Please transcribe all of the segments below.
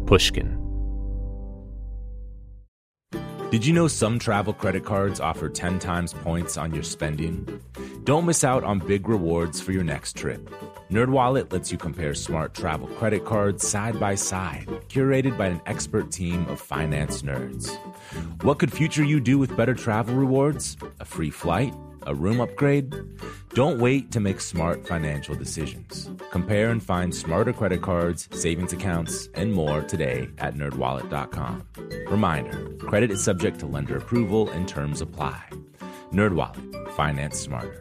Pushkin. Did you know some travel credit cards offer 10 times points on your spending? Don't miss out on big rewards for your next trip. NerdWallet lets you compare smart travel credit cards side by side, curated by an expert team of finance nerds. What could future you do with better travel rewards? A free flight? A room upgrade? Don't wait to make smart financial decisions. Compare and find smarter credit cards, savings accounts, and more today at nerdwallet.com. Reminder, credit is subject to lender approval and terms apply. NerdWallet, finance smarter.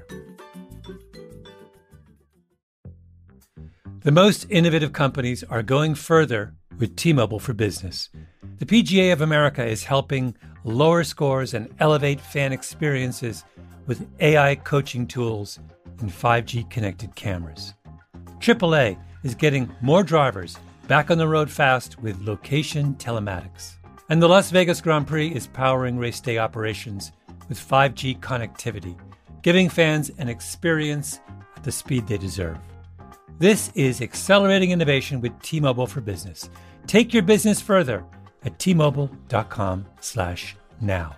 The most innovative companies are going further with T-Mobile for Business. The PGA of America is helping lower scores and elevate fan experiences with AI coaching tools and 5G connected cameras. AAA is getting more drivers back on the road fast with location telematics. And the Las Vegas Grand Prix is powering race day operations with 5G connectivity, giving fans an experience at the speed they deserve. This is accelerating innovation with T-Mobile for Business. Take your business further at T-Mobile.com/now.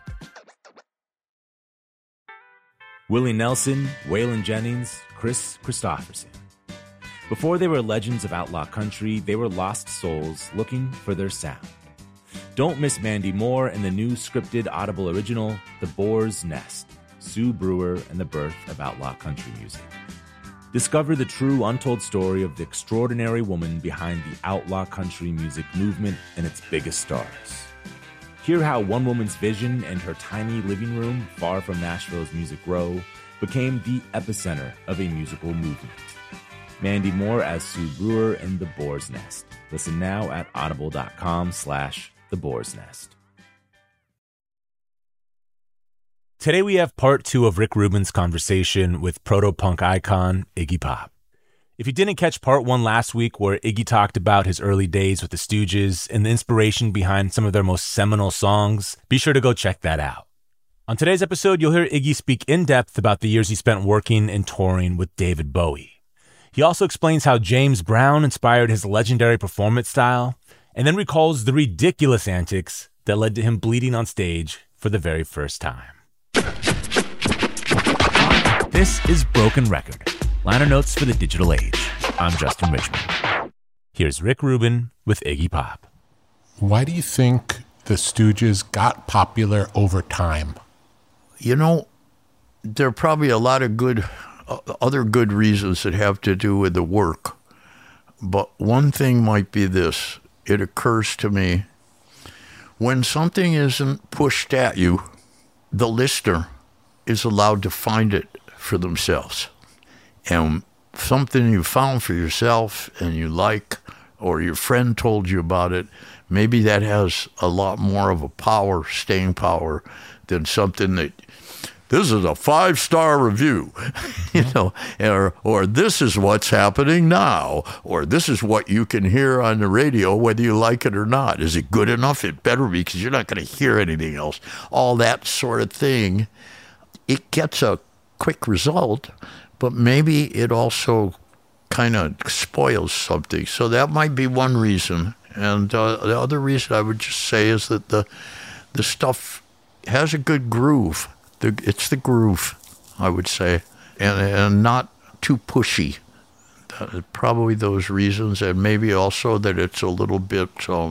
Willie Nelson, Waylon Jennings, Chris Christopherson. Before they were legends of outlaw country, they were lost souls looking for their sound. Don't miss Mandy Moore in the new scripted Audible original, The Boar's Nest, Sue Brewer and the Birth of Outlaw Country Music. Discover the true untold story of the extraordinary woman behind the outlaw country music movement and its biggest stars. Hear how one woman's vision and her tiny living room, far from Nashville's Music Row, became the epicenter of a musical movement. Mandy Moore as Sue Brewer in The Boar's Nest. Listen now at audible.com/The Boar's Nest. Today we have part 2 of Rick Rubin's conversation with proto-punk icon Iggy Pop. If you didn't catch part 1 last week, where Iggy talked about his early days with the Stooges and the inspiration behind some of their most seminal songs, be sure to go check that out. On today's episode, you'll hear Iggy speak in depth about the years he spent working and touring with David Bowie. He also explains how James Brown inspired his legendary performance style, and then recalls the ridiculous antics that led to him bleeding on stage for the very first time. This is Broken Record, liner notes for the digital age. I'm Justin Richmond. Here's Rick Rubin with Iggy Pop. Why do you think the Stooges got popular over time? You know, there are probably a lot of other good reasons that have to do with the work. But one thing might be this. It occurs to me, when something isn't pushed at you, the listener is allowed to find it for themselves. And something you found for yourself and you like, or your friend told you about it, maybe that has a lot more of a power, staying power, than something that, this is a 5-star review, you know, or this is what's happening now, or this is what you can hear on the radio, whether you like it or not. Is it good enough? It better be, because you're not going to hear anything else. All that sort of thing. It gets a quick result, but maybe it also kind of spoils something. So that might be one reason. And the other reason I would just say is that the stuff has a good groove. It's the groove, I would say, and not too pushy. Probably those reasons, and maybe also that it's a little bit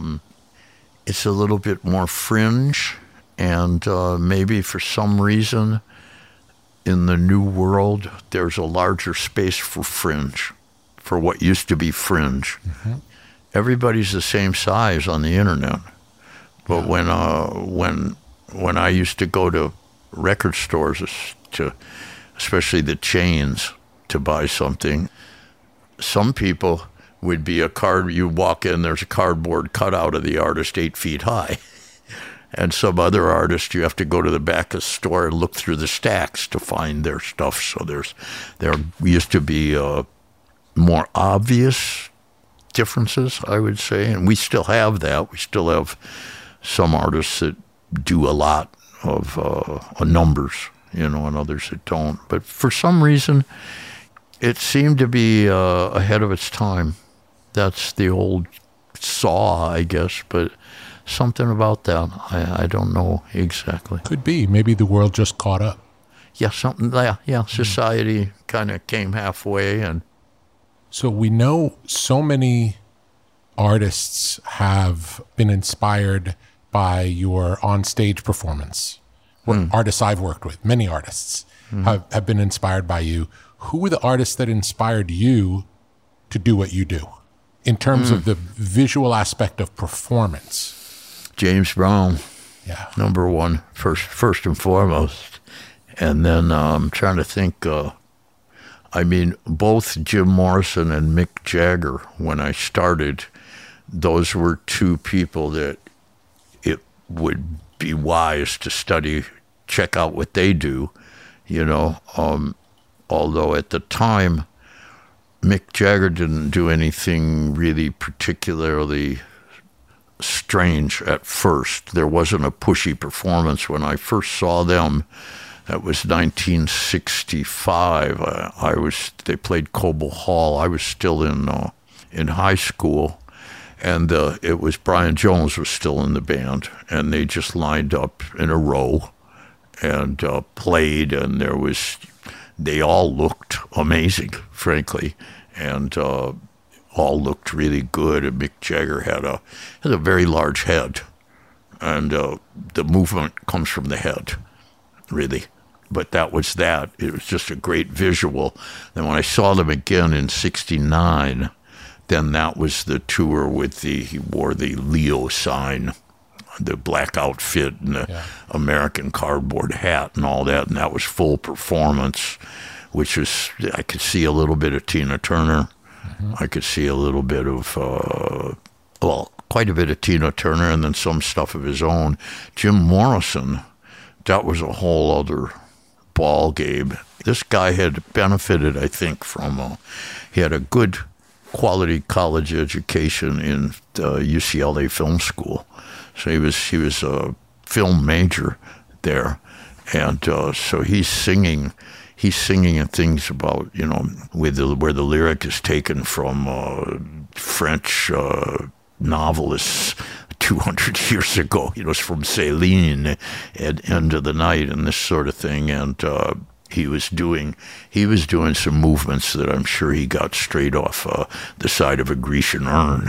more fringe, and maybe for some reason in the new world there's a larger space for fringe, for what used to be fringe. Mm-hmm. Everybody's the same size on the internet, but when I used to go to record stores, especially the chains, to buy something, some people would be you walk in, there's a cardboard cutout of the artist 8 feet high. And some other artist, you have to go to the back of the store and look through the stacks to find their stuff. So there used to be more obvious differences, I would say. And we still have that. We still have some artists that do a lot of numbers, you know, and others that don't. But for some reason, it seemed to be ahead of its time. That's the old saw, I guess, but something about that. I don't know exactly. Could be. Maybe the world just caught up. Yeah, something. Yeah. Society kind of came halfway, and So we know so many artists have been inspired by your on-stage performance. Artists I've worked with, many artists, have been inspired by you. Who were the artists that inspired you to do what you do in terms of the visual aspect of performance? James Brown, Yeah. number one, first and foremost. And then I'm trying to think. Both Jim Morrison and Mick Jagger, when I started, those were two people that it would be wise to study, check out what they do, although at the time, Mick Jagger didn't do anything really particularly strange at first. There wasn't a pushy performance. When I first saw them, that was 1965. They played Cobo Hall. I was still in high school, and it was Brian Jones was still in the band, and they just lined up in a row and played, and they all looked amazing, frankly, and all looked really good. And Mick Jagger had a very large head, and the movement comes from the head, really. But that was that. It was just a great visual. Then when I saw them again in '69, then that was the tour with he wore the Leo sign, the black outfit and the American cardboard hat and all that, and that was full performance, which was, I could see a little bit of Tina Turner. I could see a little bit of, quite a bit of Tina Turner, and then some stuff of his own. Jim Morrison, that was a whole other ball game. This guy had benefited, I think, from he had a good quality college education in UCLA Film School, so he was a film major there, and so he's singing and things about where the lyric is taken from French novelists 200 years ago. It's from Céline at End of the Night and this sort of thing. And he was doing some movements that I'm sure he got straight off the side of a Grecian urn,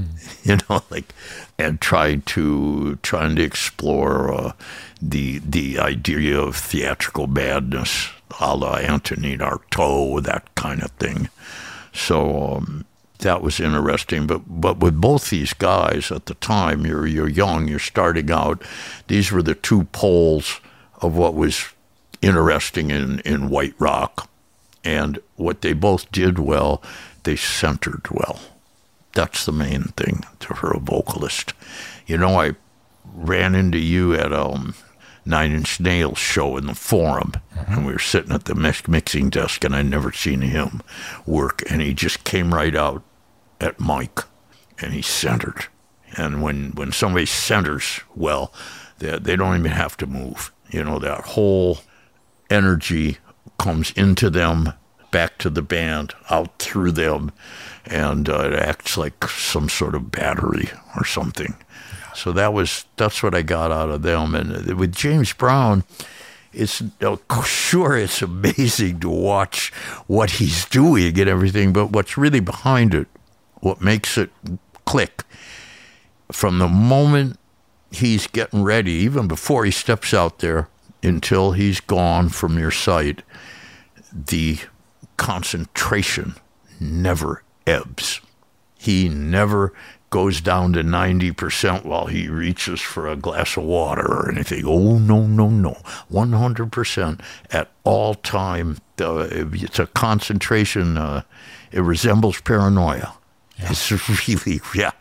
and trying to explore the idea of theatrical madness, a la Antonin Artaud, that kind of thing. So that was interesting. But with both these guys at the time, you're young, you're starting out. These were the two poles of what was interesting in White Rock. And what they both did well, they centered well. That's the main thing for a vocalist. I ran into you at Nine Inch Nails show in the Forum, and we were sitting at the mixing desk, and I'd never seen him work, and he just came right out at mic, and he centered. And when somebody centers well, they don't even have to move. That whole energy comes into them, back to the band, out through them, and it acts like some sort of battery or something. So that's what I got out of them. And with James Brown, it's amazing to watch what he's doing and everything, but what's really behind it, what makes it click, from the moment he's getting ready, even before he steps out there, until he's gone from your sight, the concentration never ebbs. He never goes down to 90% while he reaches for a glass of water or anything. Oh, no. 100% at all time. It's a concentration. It resembles paranoia. Yeah. It's really,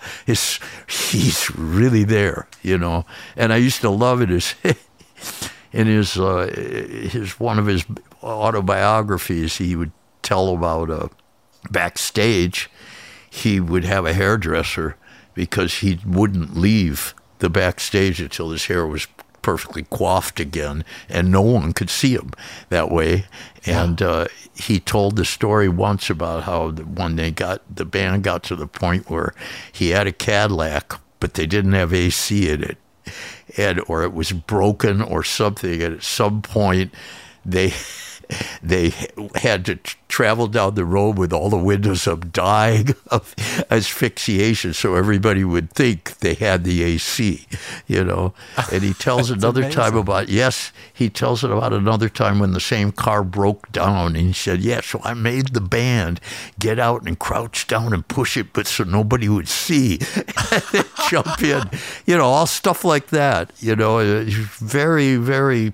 he's really there, And I used to love it in his one of his autobiographies, he would tell about backstage, he would have a hairdresser because he wouldn't leave the backstage until his hair was perfectly coiffed again, and no one could see him that way. And he told the story once about how when the band got to the point where he had a Cadillac, but they didn't have AC in it, or it was broken or something. And at some point, they had to travel down the road with all the windows up, dying of asphyxiation, so everybody would think they had the AC, And he tells another time about another time when the same car broke down, and he said, so I made the band get out and crouch down and push it, but so nobody would see, and then jump in, all stuff like that, very, very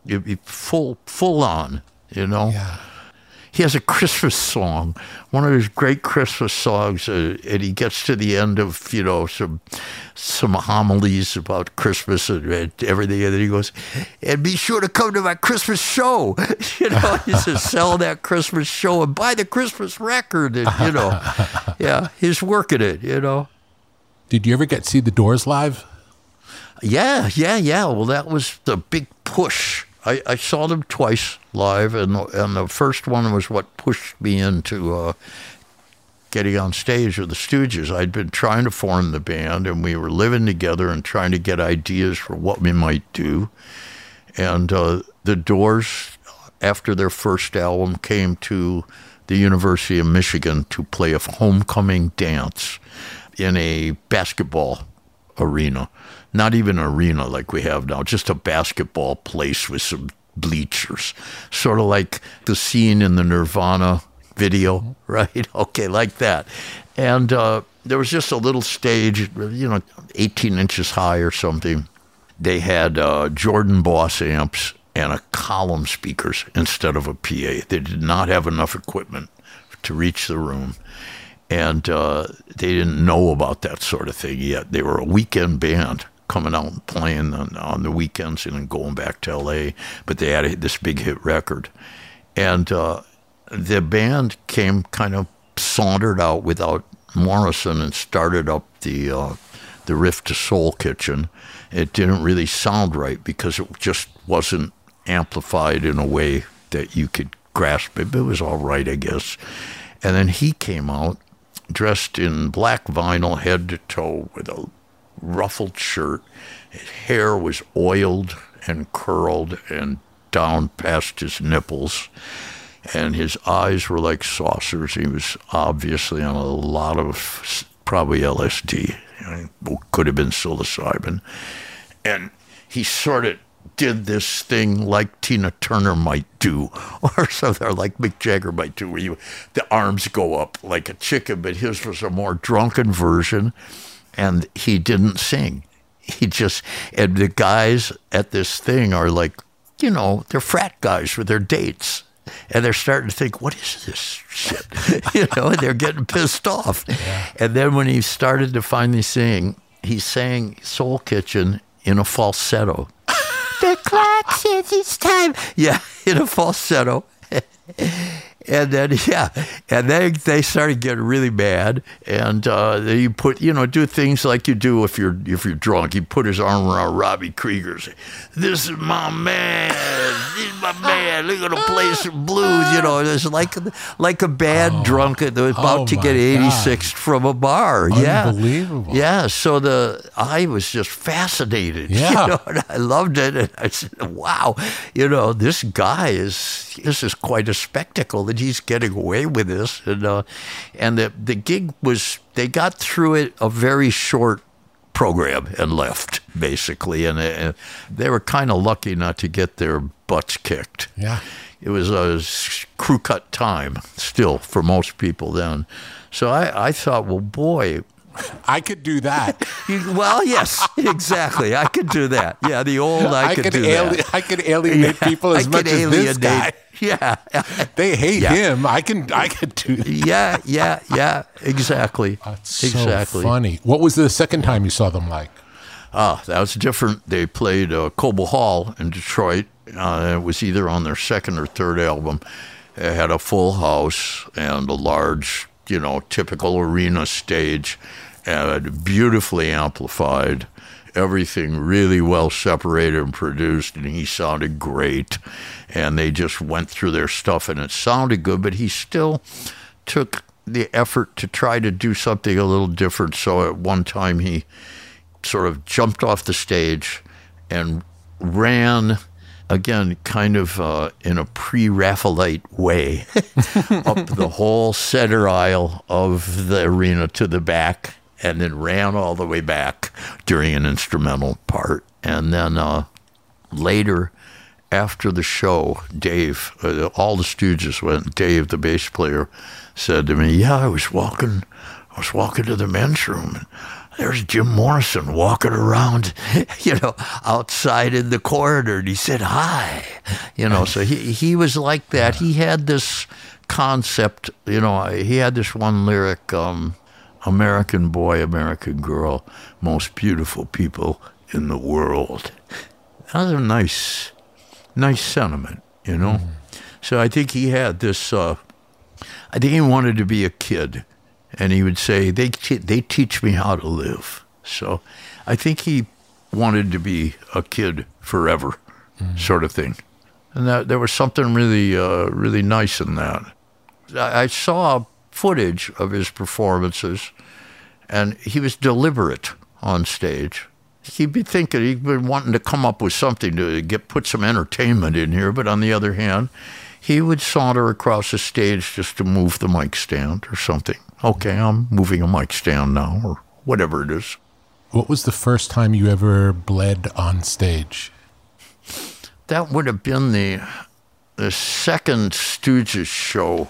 full on. Yeah. He has a Christmas song, one of his great Christmas songs, and he gets to the end of, some homilies about Christmas and everything, and then he goes, and be sure to come to my Christmas show. He says, sell that Christmas show and buy the Christmas record, and, yeah, he's working it, Did you ever get to see the Doors live? Yeah. Well, that was the big push. I saw them twice live, and the first one was what pushed me into getting on stage with the Stooges. I'd been trying to form the band, and we were living together and trying to get ideas for what we might do. And the Doors, after their first album, came to the University of Michigan to play a homecoming dance in a basketball arena. Not even an arena like we have now, just a basketball place with some bleachers. Sort of like the scene in the Nirvana video, right? Okay, like that. And there was just a little stage, 18 inches high or something. They had Jordan Boss amps and a column speakers instead of a PA. They did not have enough equipment to reach the room. And they didn't know about that sort of thing yet. They were a weekend band coming out and playing on the weekends and then going back to L.A., but they had this big hit record. And the band kind of sauntered out without Morrison and started up the riff to Soul Kitchen. It didn't really sound right because it just wasn't amplified in a way that you could grasp it. But it was all right, I guess. And then he came out dressed in black vinyl head to toe with a ruffled shirt. His hair was oiled and curled and down past his nipples, and his eyes were like saucers. He was obviously on a lot of probably LSD. Could have been psilocybin. And he sort of did this thing like Tina Turner might do, or something, or like Mick Jagger might do, where the arms go up like a chicken, but his was a more drunken version. And he didn't sing. And the guys at this thing are like, they're frat guys with their dates. And they're starting to think, what is this shit? And they're getting pissed off. Yeah. And then when he started to finally sing, he sang Soul Kitchen in a falsetto. The clock says it's time. Yeah, in a falsetto. And then, they started getting really mad, and then you put, do things like you do if you're drunk. He put his arm around Robbie Krieger, say, "This is my man. This is my man. We're gonna play some blues." It's like a bad drunk that was about to get 86 from a bar. Unbelievable. Yeah. So I was just fascinated. Yeah. And I loved it, and I said, "Wow, this guy this is quite a spectacle that he's getting away with this." And the gig was, they got through it a very short program and left, basically. And they were kind of lucky not to get their butts kicked. Yeah. It was a crew cut time still for most people then. So I thought, well, boy, I could do that. Well, yes, exactly. I could do that. Yeah, the old I could do that. I could alienate people as much as this guy. Yeah. They hate him. I could do that. Yeah, exactly. That's exactly. So funny. What was the second time you saw them like? That was different. They played Cobo Hall in Detroit. It was either on their second or third album. It had a full house and a large, typical arena stage, and beautifully amplified. everything really well separated and produced, and he sounded great. And they just went through their stuff, and it sounded good, but he still took the effort to try to do something a little different. So at one time he sort of jumped off the stage and ran, again, kind of in a pre-Raphaelite way, up the whole center aisle of the arena to the back, and then ran all the way back during an instrumental part. And then later, after the show, Dave, all the Stooges went. Dave, the bass player, said to me, "Yeah, I was walking to the men's room, and there's Jim Morrison walking around, outside in the corridor, and he said hi." So he was like that. He had this concept, he had this one lyric, American boy, American girl, most beautiful people in the world. That was a nice sentiment, Mm-hmm. So I think he had this, I think he wanted to be a kid. And he would say, they teach me how to live. So I think he wanted to be a kid forever, sort of thing. And there was something really, really nice in that. I saw footage of his performances, and he was deliberate on stage. He'd be wanting to come up with something to put some entertainment in here, but on the other hand, he would saunter across the stage just to move the mic stand or something. Okay, I'm moving a mic stand now, or whatever it is. What was the first time you ever bled on stage? That would have been the second Stooges show.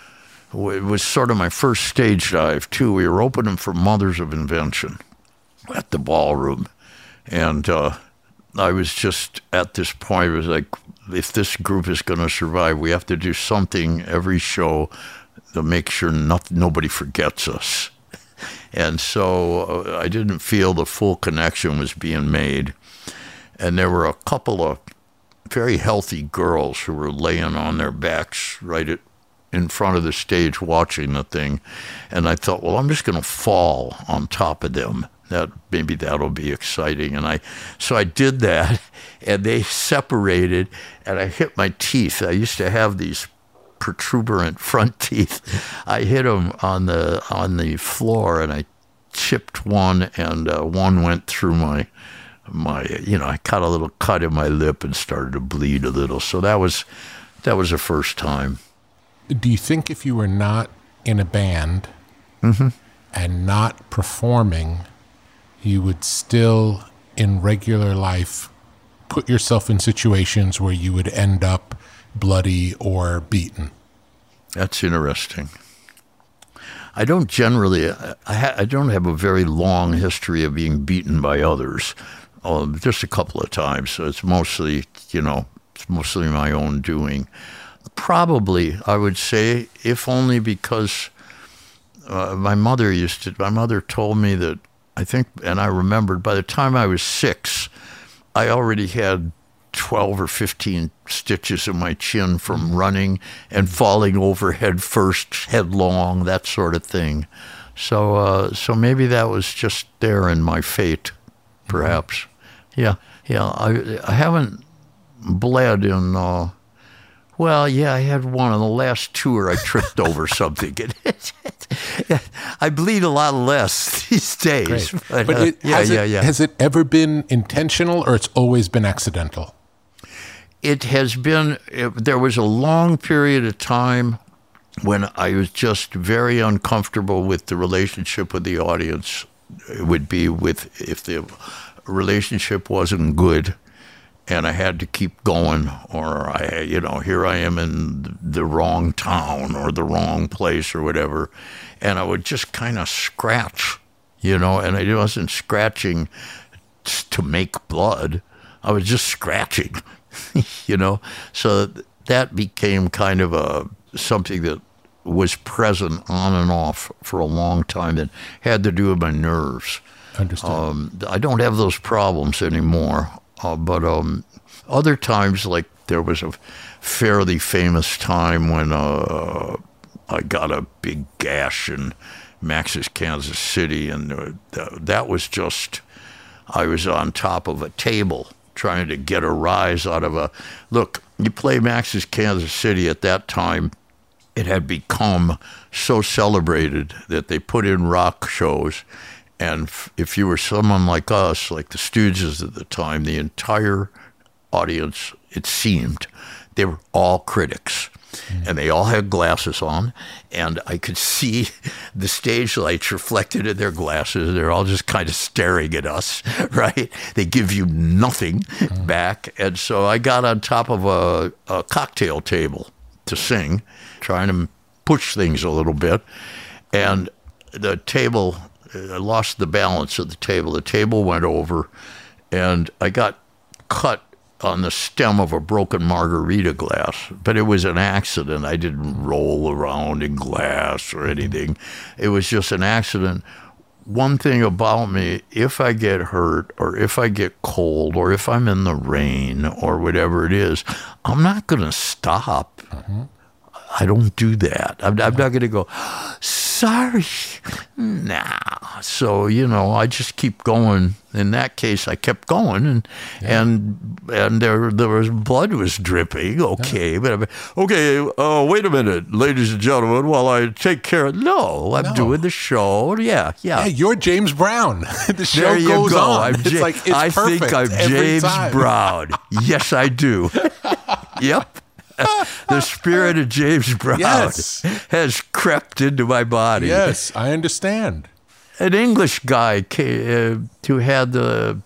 It was sort of my first stage dive, too. We were opening for Mothers of Invention at the ballroom. And I was just at this point, it was like, if this group is going to survive, we have to do something every show to make sure nobody forgets us. And so I didn't feel the full connection was being made. And there were a couple of very healthy girls who were laying on their backs right in front of the stage watching the thing. And I thought, well, I'm just going to fall on top of them. Maybe that'll be exciting. And so I did that, and they separated, and I hit my teeth. I used to have these protuberant front teeth. I hit them on the floor, and I chipped one, and one went through my I cut a little cut in my lip and started to bleed a little. So that was the first time. Do you think if you were not in a band and not performing, you would still, in regular life, put yourself in situations where you would end up bloody or beaten? That's interesting. I don't generally, I don't have a very long history of being beaten by others. Just a couple of times. So it's mostly my own doing. Probably, I would say, if only because my mother told me that, I think, and I remembered, by the time I was 6, I already had 12 or 15 stitches in my chin from running and falling over head first, headlong, that sort of thing. So maybe that was just there in my fate, perhaps. Yeah. I haven't bled in. I had one on the last tour. I tripped over something. I bleed a lot less these days. But has it ever been intentional, or it's always been accidental? It has been. There was a long period of time when I was just very uncomfortable with the relationship with the audience. It would be if the relationship wasn't good, and I had to keep going, or here I am in the wrong town or the wrong place or whatever, and I would just kind of scratch, and I wasn't scratching to make blood. I was just scratching, So that became kind of something that was present on and off for a long time that had to do with my nerves. Understand. I don't have those problems anymore, but other times, like there was a fairly famous time when I got a big gash in Max's Kansas City, and that was just, I was on top of a table trying to get a rise out of a... Look, you play Max's Kansas City at that time, it had become so celebrated that they put in rock shows. And if you were someone like us, like the Stooges at the time, the entire audience, it seemed, they were all critics. And they all had glasses on, and I could see the stage lights reflected in their glasses. They're all just kind of staring at us, right? They give you nothing back. And so I got on top of a cocktail table to sing, trying to push things a little bit. And the table, I lost the balance of the table. The table went over, and I got cut on the stem of a broken margarita glass, but it was an accident. I didn't roll around in glass or anything. It was just an accident. One thing about me, if I get hurt or if I get cold or if I'm in the rain or whatever it is, I'm not going to stop. I don't do that. I'm not going to go, sorry. Nah. So, I just keep going. In that case, I kept going, and there was blood was dripping. Okay, but wait a minute, ladies and gentlemen, while I take care of... No, I'm doing the show. Yeah. Yeah, you're James Brown. The show there you goes go. on. I think I'm James Brown. Yes, I do. Yep. The spirit of James Brown has crept into my body. Yes, I understand. An English guy who had the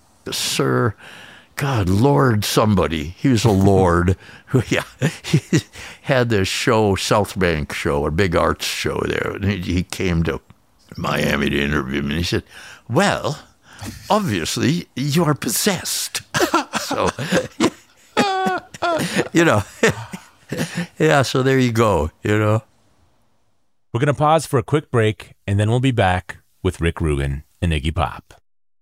Lord somebody. He was a lord. He had this show, South Bank show, a big arts show there. And he came to Miami to interview me. And he said, well, obviously, you are possessed. So, yeah, so there you go, We're going to pause for a quick break, and then we'll be back with Rick Rubin and Iggy Pop.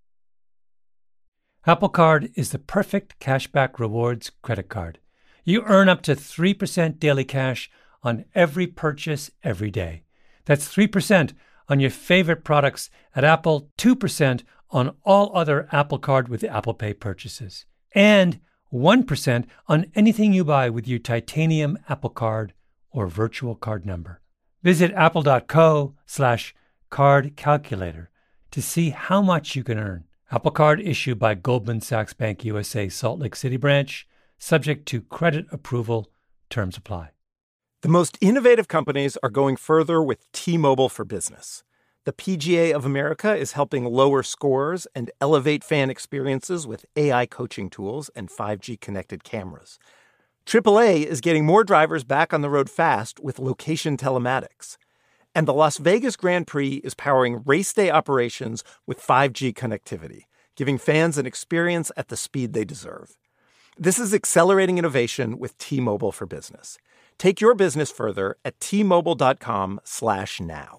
Apple Card is the perfect cashback rewards credit card. You earn up to 3% daily cash on every purchase every day. That's 3% on your favorite products at Apple, 2% on all other Apple Card with Apple Pay purchases, and 1% on anything you buy with your titanium Apple Card or virtual card number. Visit apple.co/card calculator to see how much you can earn. Apple Card issued by Goldman Sachs Bank USA Salt Lake City branch, subject to credit approval. Terms apply. The most innovative companies are going further with T-Mobile for Business. The PGA of America is helping lower scores and elevate fan experiences with AI coaching tools and 5G connected cameras. AAA is getting more drivers back on the road fast with location telematics. And the Las Vegas Grand Prix is powering race day operations with 5G connectivity, giving fans an experience at the speed they deserve. This is accelerating innovation with T-Mobile for Business. Take your business further at T-Mobile.com/now.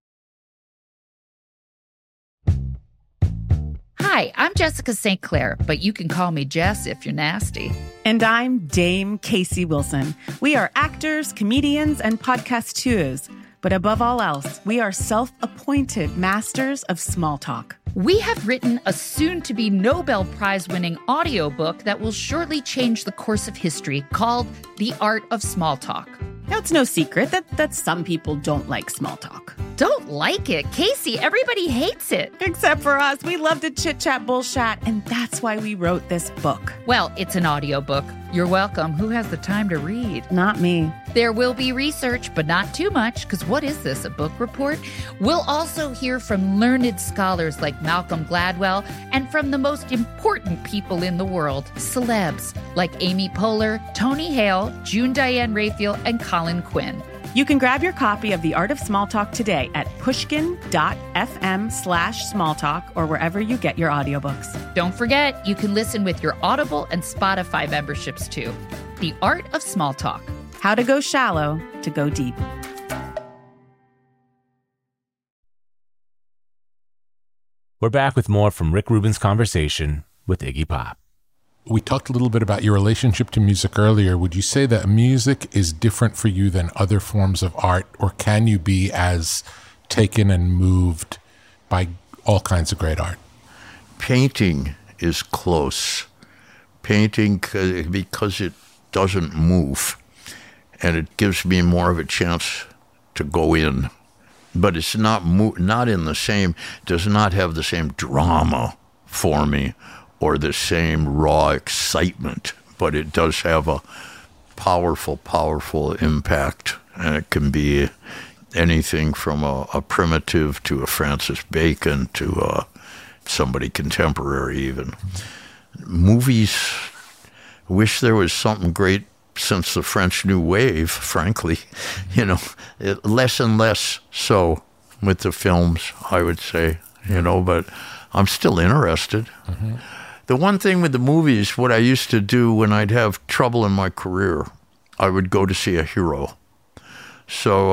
Hi, I'm Jessica St. Clair, but you can call me Jess if you're nasty. And I'm Dame Casey Wilson. We are actors, comedians, and podcasteurs. But above all else, we are self-appointed masters of small talk. We have written a soon-to-be Nobel Prize-winning audiobook that will shortly change the course of history called The Art of Small Talk. Now, it's no secret that some people don't like small talk. Don't like it? Casey, everybody hates it. Except for us. We love to chit-chat bullshit, and that's why we wrote this book. Well, it's an audiobook. You're welcome. Who has the time to read? Not me. There will be research, but not too much, because what is this, a book report? We'll also hear from learned scholars like Malcolm Gladwell and from the most important people in the world, celebs like Amy Poehler, Tony Hale, June Diane Raphael, and Colin Quinn. You can grab your copy of The Art of Small Talk today at pushkin.fm/smalltalk or wherever you get your audiobooks. Don't forget, you can listen with your Audible and Spotify memberships too. The Art of Small Talk. How to go shallow to go deep. We're back with more from Rick Rubin's conversation with Iggy Pop. We talked a little bit about your relationship to music earlier. Would you say that music is different for you than other forms of art, or can you be as taken and moved by all kinds of great art? painting is close. Painting, because it doesn't move, and it gives me more of a chance to go in. But it's not in the same, does not have the same drama for me or the same raw excitement, but it does have a powerful, powerful impact, and it can be anything from a primitive to a Francis Bacon to somebody contemporary even. Movies, wish there was something great since the French New Wave, frankly. Less and less so with the films, I would say, but I'm still interested. Mm-hmm. The one thing with the movies, what I used to do when I'd have trouble in my career, I would go to see a hero. So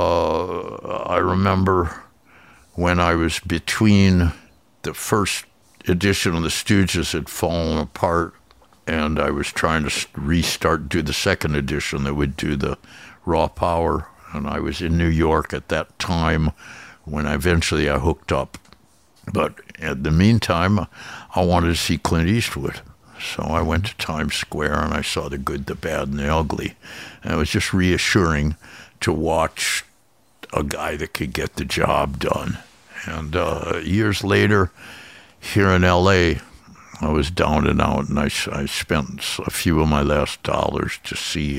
I remember when I was between the first edition of the Stooges had fallen apart, and I was trying to do the second edition that would do the raw power. And I was in New York at that time when eventually I hooked up. But in the meantime, I wanted to see Clint Eastwood. So I went to Times Square and I saw The Good, the Bad, and the Ugly. And it was just reassuring to watch a guy that could get the job done. And years later, here in L.A., I was down and out, and I spent a few of my last dollars to see,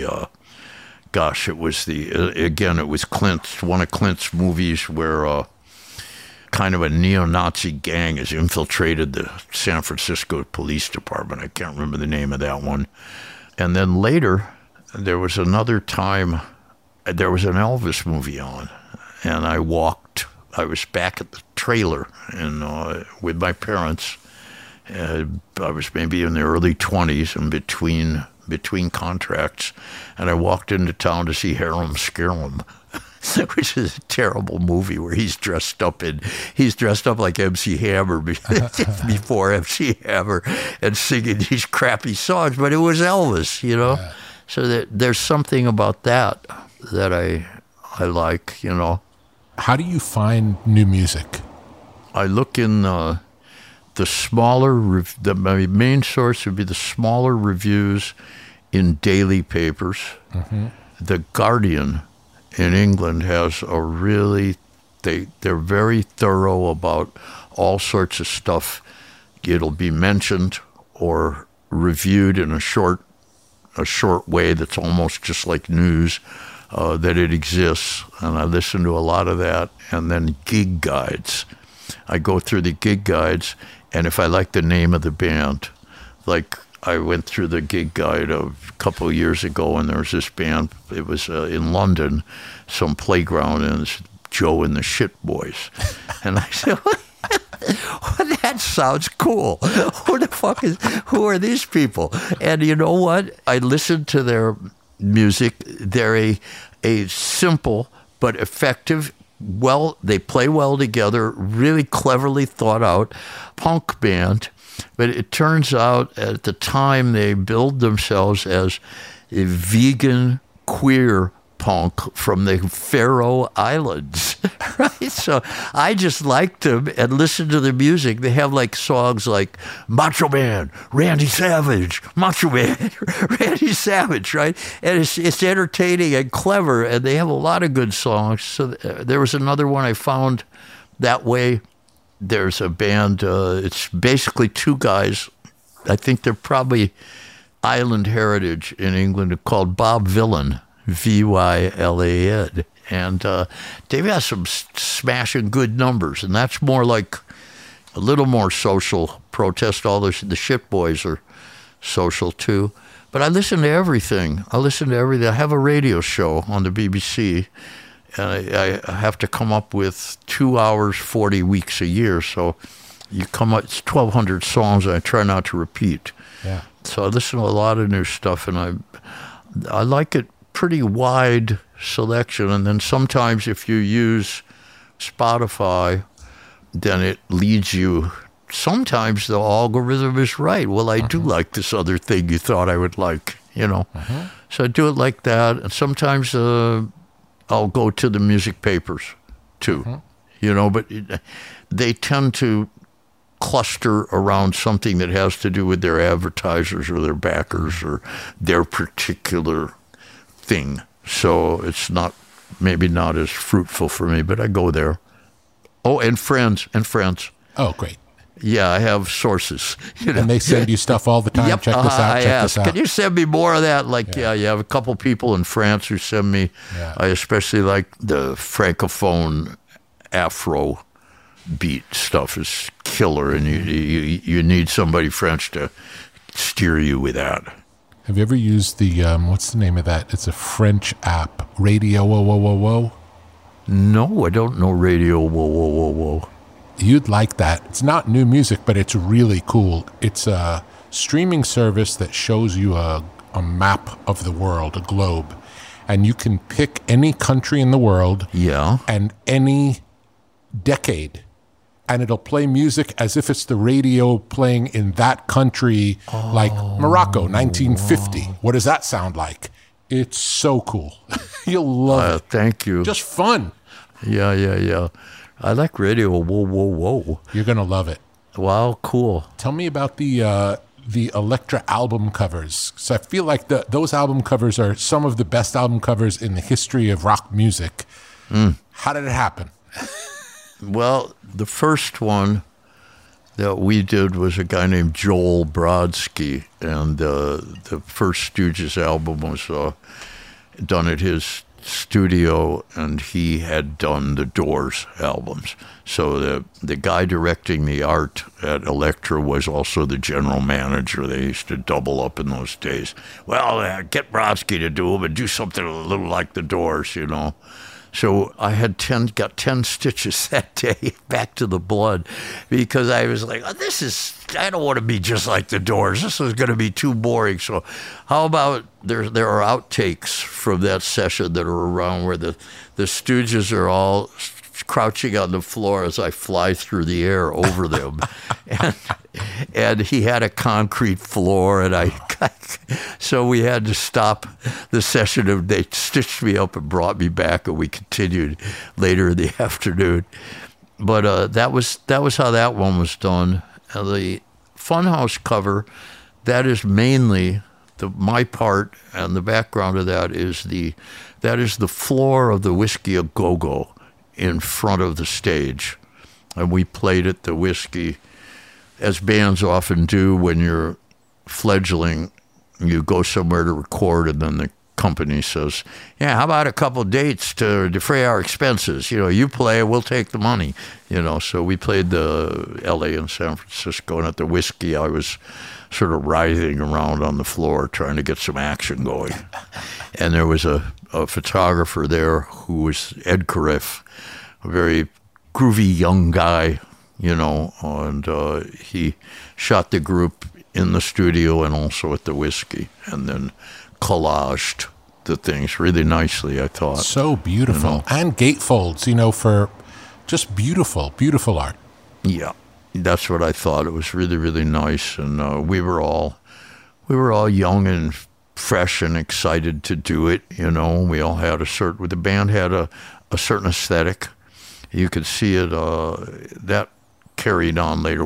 it was Clint's, one of Clint's movies where kind of a neo-Nazi gang has infiltrated the San Francisco Police Department. I can't remember the name of that one. And then later, there was another time, there was an Elvis movie on, and I was back at the trailer with my parents. I was maybe in the early 20s and between contracts, and I walked into town to see Harem Scarum, which is a terrible movie where he's dressed up like MC Hammer before MC Hammer and singing these crappy songs, but it was Elvis, Yeah. So there's something about that I like, How do you find new music? I look in the smaller, my main source would be the smaller reviews in daily papers. Mm-hmm. The Guardian in England has they're very thorough about all sorts of stuff. It'll be mentioned or reviewed in a short way that's almost just like news, that it exists. And I listen to a lot of that. And then gig guides. I go through the gig guides, and if I like the name of the band, like I went through the gig guide a couple of years ago, and there was this band, it was in London, some playground, and it's Joe and the Shit Boys. And I said, well, that sounds cool. Who are these people? And you know what? I listened to their music. They're a simple but effective, they play well together, really cleverly thought out punk band. But it turns out at the time they billed themselves as a vegan queer punk from the Faroe Islands, right? So I just liked them and listened to their music. They have like songs like Macho Man, Randy Savage, Macho Man, Randy Savage, right? And it's entertaining and clever, and they have a lot of good songs. So there was another one I found that way. There's a band, it's basically two guys. I think they're probably island heritage in England, called Bob Vylan. Vylan, and they've got some smashing good numbers, and that's more like a little more social protest. All the Shit Boys are social too, but I listen to everything. I have a radio show on the BBC, and I have to come up with 2 hours, 40 weeks a year. So you come up, it's 1,200 songs, and I try not to repeat. Yeah. So I listen to a lot of new stuff, and I like it. Pretty wide selection, and then sometimes if you use Spotify, then it leads you. Sometimes the algorithm is right. Well, I do like this other thing you thought I would like, So I do it like that, and sometimes I'll go to the music papers too, But they tend to cluster around something that has to do with their advertisers or their backers or their particular thing. So it's maybe not as fruitful for me, but I go there. Oh, and friends. Oh, great. Yeah, I have sources. And they send you stuff all the time. Yep, Check this out, check this out. Can you send me more of that? Like, yeah, you have a couple people in France who send me. Yeah. I especially like the Francophone Afro beat stuff is killer, and you need somebody French to steer you with that. Have you ever used the, what's the name of that? It's a French app, Radio Whoa Whoa Whoa Whoa. No, I don't know Radio Whoa Whoa Whoa Whoa. You'd like that. It's not new music, but it's really cool. It's a streaming service that shows you a map of the world, a globe, and you can pick any country in the world and any decade, and it'll play music as if it's the radio playing in that country, like Morocco, 1950. Wow. What does that sound like? It's so cool. You'll love it. Thank you. Just fun. Yeah. I like Radio Whoa Whoa Whoa. You're going to love it. Wow, cool. Tell me about the Elektra album covers. So I feel like those album covers are some of the best album covers in the history of rock music. How did it happen? Well, the first one that we did was a guy named Joel Brodsky, and the first Stooges album was done at his studio, and he had done the Doors albums. So the guy directing the art at Elektra was also the general manager. They used to double up in those days. Well, get Brodsky to do them and do something a little like the Doors, you know. So I had got 10 stitches that day, back to the blood, because I was like, I don't want to be just like the Doors. This is going to be too boring. So how about there are outtakes from that session that are around where the Stooges are all crouching on the floor as I fly through the air over them. and he had a concrete floor, and so we had to stop the session, and they stitched me up and brought me back, and we continued later in the afternoon. But that was how that one was done. And the Funhouse cover, that is mainly my part, and the background of that is the floor of the Whiskey A Go-Go in front of the stage, and we played at the Whiskey, as bands often do when you're fledgling. You go somewhere to record, and then the company says, "Yeah, how about a couple dates to defray our expenses? You know, you play, we'll take the money." You know, so we played the L.A. and San Francisco, and at the Whiskey, I was sort of writhing around on the floor trying to get some action going. And there was a photographer there who was Ed Cariff, a very groovy young guy, you know, and he shot the group in the studio and also at the Whiskey, and then collaged the things really nicely, I thought. So beautiful. You know? And gatefolds, you know, for just beautiful, beautiful art. Yeah, that's what I thought. It was really, really nice, and we were all young and fresh and excited to do it, you know. We all had the band had a certain aesthetic. You could see it, that carried on later.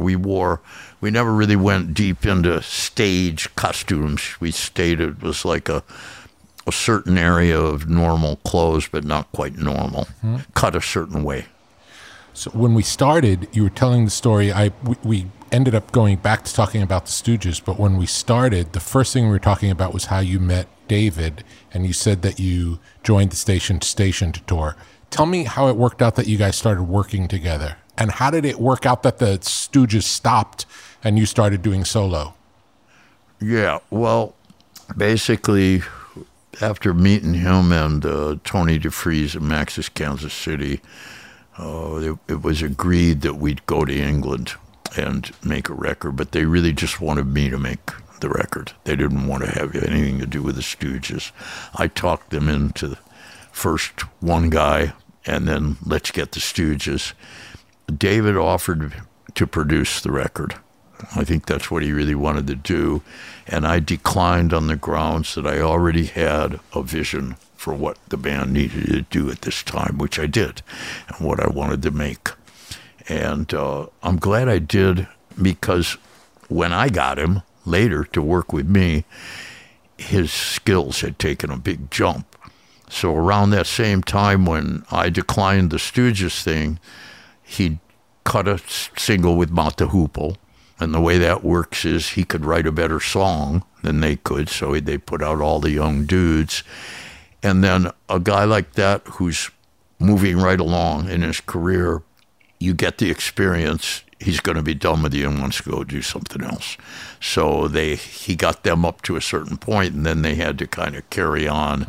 We never really went deep into stage costumes. It was like a certain area of normal clothes, but not quite normal, cut a certain way. So when we started, you were telling the story, we ended up going back to talking about the Stooges, but when we started, the first thing we were talking about was how you met David, and you said that you joined the Station to Station to tour. Tell me how it worked out that you guys started working together, and how did it work out that the Stooges stopped and you started doing solo? Yeah, well, basically, after meeting him and Tony DeFries in Max's Kansas City, it was agreed that we'd go to England and make a record, but they really just wanted me to make the record. They didn't want to have anything to do with the Stooges. I talked them into first one guy, and then let's get the Stooges. David offered to produce the record. I think that's what he really wanted to do, and I declined on the grounds that I already had a vision for what the band needed to do at this time, which I did, and what I wanted to make. And I'm glad I did, because when I got him later to work with me, his skills had taken a big jump. So around that same time when I declined the Stooges thing, he cut a single with Mott the Hoople. And the way that works is he could write a better song than they could, so they put out All the Young Dudes. And then a guy like that who's moving right along in his career, you get the experience, he's going to be done with you and wants to go do something else. So he got them up to a certain point, and then they had to kind of carry on,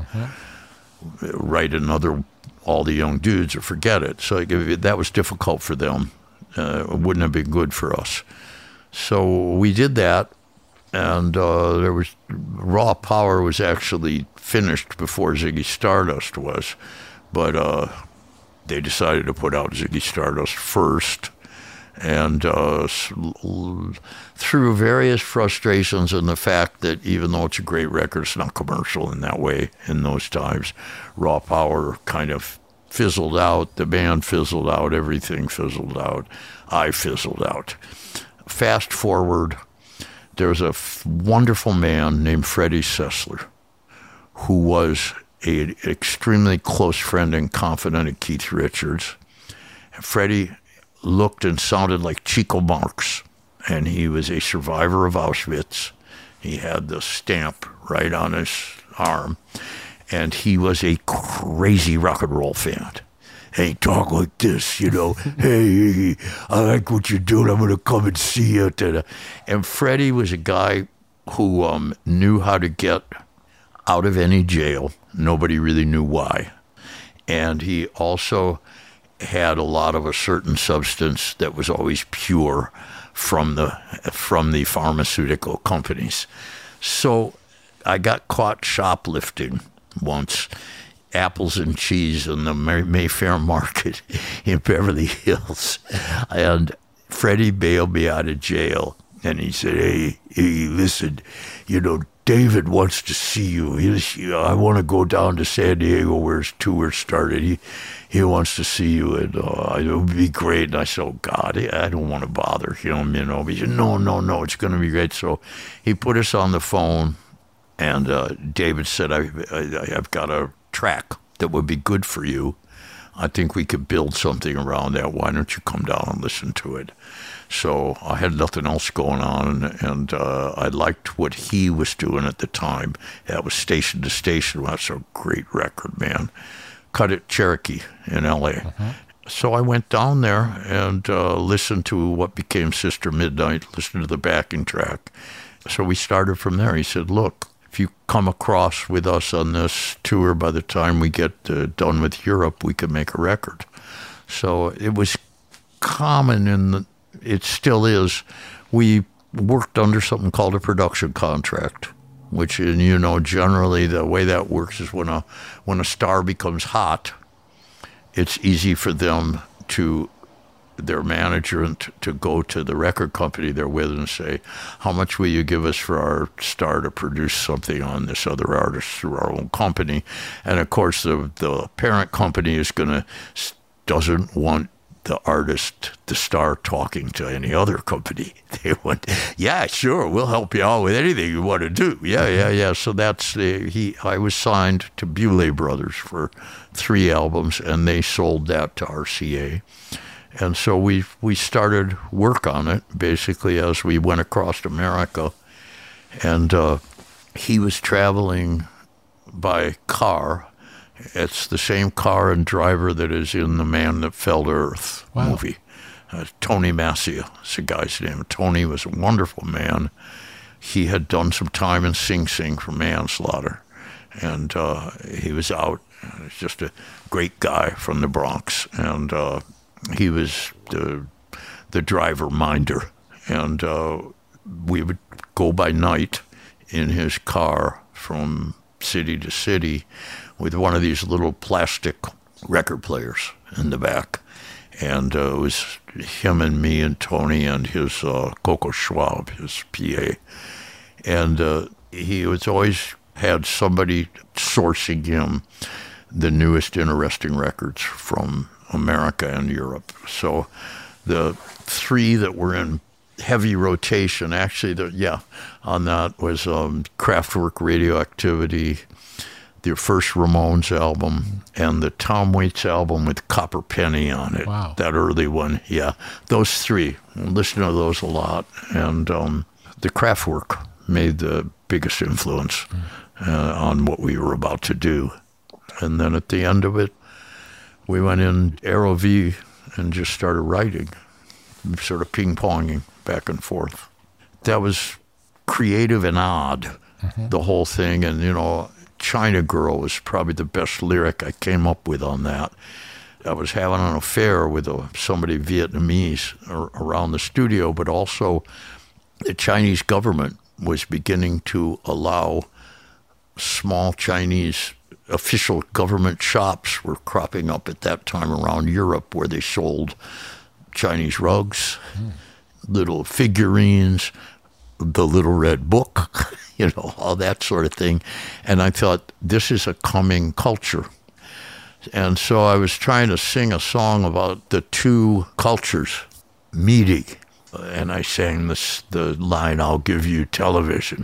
write another All the Young Dudes or forget it. So that was difficult for them. It wouldn't have been good for us. So we did that, and Raw Power was actually finished before Ziggy Stardust was, but they decided to put out Ziggy Stardust first. And through various frustrations and the fact that even though it's a great record, it's not commercial in that way in those times, Raw Power kind of fizzled out, the band fizzled out, everything fizzled out, I fizzled out. Fast forward, there was a wonderful man named Freddie Sessler, who was an extremely close friend and confidant of Keith Richards. Freddie looked and sounded like Chico Marx, and he was a survivor of Auschwitz. He had the stamp right on his arm, and he was a crazy rock and roll fan. And he talked like this, hey, I like what you're doing, I'm going to come and see you. And Freddie was a guy who knew how to get out of any jail. Nobody really knew why. And he also had a lot of a certain substance that was always pure from the pharmaceutical companies. So I got caught shoplifting once, apples and cheese in the Mayfair Market in Beverly Hills. And Freddie bailed me out of jail. And he said, hey, listen, David wants to see you. I want to go down to San Diego where his tour started. He wants to see you, and it would be great. And I said, oh, God, I don't want to bother him, But he said, no, it's going to be great. So he put us on the phone, and David said, I've got a track that would be good for you. I think we could build something around that. Why don't you come down and listen to it? So I had nothing else going on, and I liked what he was doing at the time. That was Station to Station. That's a great record, man. Cut at Cherokee in L.A. So I went down there and listened to what became Sister Midnight, listened to the backing track. So we started from there. He said, look, if you come across with us on this tour, by the time we get done with Europe, we can make a record. So it was common, it still is. We worked under something called a production contract, which, generally the way that works is when a star becomes hot, it's easy for them their manager to go to the record company they're with and say, how much will you give us for our star to produce something on this other artist through our own company? And of course the parent company doesn't want the artist, the star, talking to any other company. They want, yeah, sure, we'll help you out with anything you want to do. Yeah. So that's I was signed to Bewlay Brothers for 3 albums, and they sold that to RCA. And so we started work on it, basically, as we went across America. And he was traveling by car. It's the same car and driver that is in The Man That Fell to Earth movie. Tony Massia is the guy's name. Tony was a wonderful man. He had done some time in Sing Sing for manslaughter. And he was out. He's just a great guy from the Bronx. And he was the driver minder. And we would go by night in his car from city to city with one of these little plastic record players in the back. And it was him and me and Tony and his Coco Schwab, his PA. And he was always had somebody sourcing him the newest interesting records from America and Europe. So the 3 that were in heavy rotation. Actually, on that was Kraftwerk Radioactivity, their first Ramones album, and the Tom Waits album with Copper Penny on it. Wow. That early one, yeah. Those three. I listen to those a lot. And the Kraftwerk made the biggest influence on what we were about to do. And then at the end of it, we went in Aero V and just started writing, sort of ping-ponging back and forth. That was creative and odd, the whole thing. And, China Girl was probably the best lyric I came up with on that. I was having an affair with somebody Vietnamese around the studio, but also the Chinese government was beginning to allow small Chinese official government shops were cropping up at that time around Europe where they sold Chinese rugs, little figurines, the Little Red Book, all that sort of thing. And I thought, this is a coming culture. And so I was trying to sing a song about the two cultures meeting. And I sang the line, "I'll give you television,"